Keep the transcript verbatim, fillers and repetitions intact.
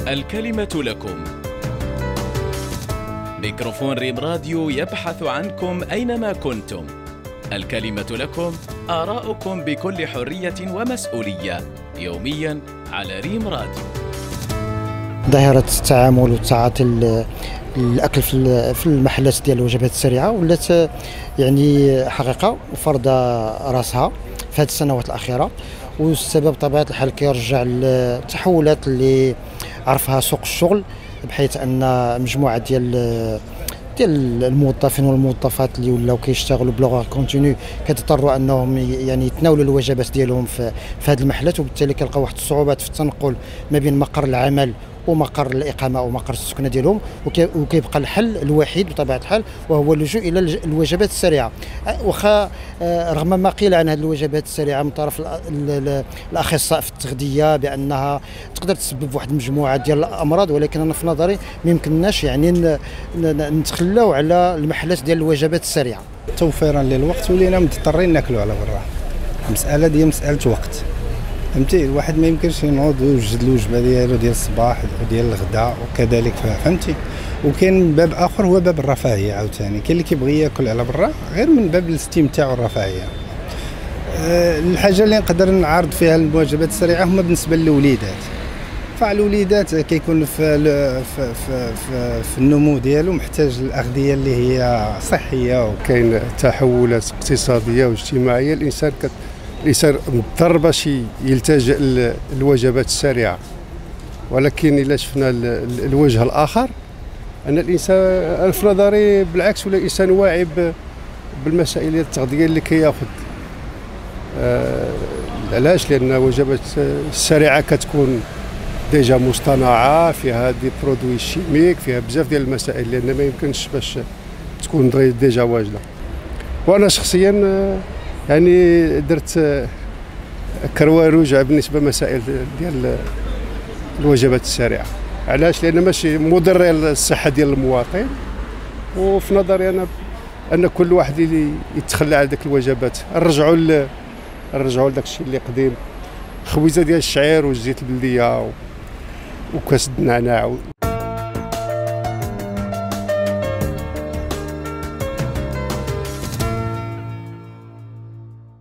الكلمة لكم. ميكروفون ريم راديو يبحث عنكم أينما كنتم. الكلمة لكم، آراؤكم بكل حرية ومسؤولية، يومياً على ريم راديو. ظاهرة التعامل والتعاطي الأكل في المحلات ديال الوجبات السريعة ولات يعني حقيقة وفرض راسها في هذه السنوات الأخيرة، والسبب بطبيعة الحال كيرجع للتحولات اللي عرفها سوق الشغل، بحيث أن مجموعة ديال ديال الموظفين والموظفات اللي ولاو كيشتغلوا بلغة كونتينيو كيضطروا انهم يعني يتناولوا الوجبات ديالهم في في هذه المحلات، وبالتالي كيلقاو واحد الصعوبات في التنقل ما بين مقر العمل ومقر الإقامة أو مقر السكنة ديالهم، وكيبقى الحل الوحيد بطبيعة الحال وهو اللجوء إلى الوجبات السريعة. واخا رغم ما قيل عن هذه الوجبات السريعة من طرف الأخصائي في التغذية بأنها تقدر تسبب واحد المجموعة ديال الأمراض، ولكن أنا في نظري ما يمكنناش يعني نتخلاو على المحلات ديال الوجبات السريعة. توفيرا للوقت ولينا مضطرين ناكلوا على برا، المسألة دي مسألة وقت، فهمتي؟ الواحد ما يمكنش ينوض ويوجد الوجبه ديالو ديال الصباح وديال الغداء وكذلك، فهمتي؟ وكاين باب اخر هو باب الرفاهيه عاوتاني، كاين اللي كيبغي ياكل على برا غير من باب الاستمتاع والرفاهيه. أه الحاجه اللي نقدر نعارض فيها الوجبات السريعه هما بالنسبه للوليدات، فالوليدات كيكون في في في, في, في النمو ديالو محتاج الاغذيه اللي هي صحيه. وكاين تحولات اقتصاديه واجتماعيه، الانسان كت الانسان مضطر باش يلتجئ للوجبات السريعه، ولكن الا شفنا الوجه الاخر ان الانسان في نظري بالعكس ولا الانسان واعي بالمسائل ديال التغذيه اللي كياخذ. آه علاش؟ لان الوجبات السريعه كتكون ديجا مصطنعه، فيها دي برودوي شيميك، فيها بزاف ديال المسائل لان ما يمكنش باش تكون ديجا واجده. وانا شخصيا يعني درت كروار رجع بالنسبه لمسائل ديال الوجبات السريعه. علاش؟ لان ماشي مضر للصحه ديال المواطن، وفي نظري انا ان كل واحد يتخلى على ديك الوجبات، نرجعوا نرجعوا لداك الشيء اللي قديم، خويزه ديال الشعير والزيت البلديه وكاس النعناع.